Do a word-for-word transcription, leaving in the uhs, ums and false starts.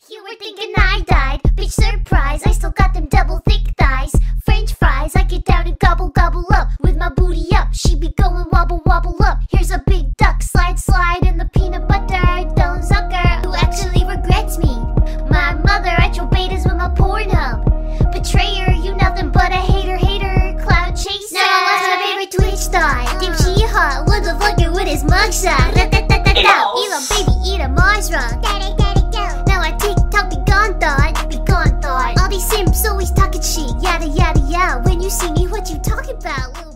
You were thinking I died, bitch surprise, I still got them double thick thighs. French fries, I get down and gobble gobble up. With my booty up, she be going wobble wobble up. Here's a big duck, slide slide in the peanut butter. Don't sucker, who actually regrets me. My mother, I troll betas with my Pornhub. Betrayer, you nothing but a hater hater. Cloud chaser, now I lost my favorite Twitch star. Damn she hot, what the fucker with his mugshot. Da da da da da, Elon baby eat a Mars run. Now I TikTok be gone thought, be gone thought. All these simps always talking shit, yada yada yada. When you see me, what you talking about?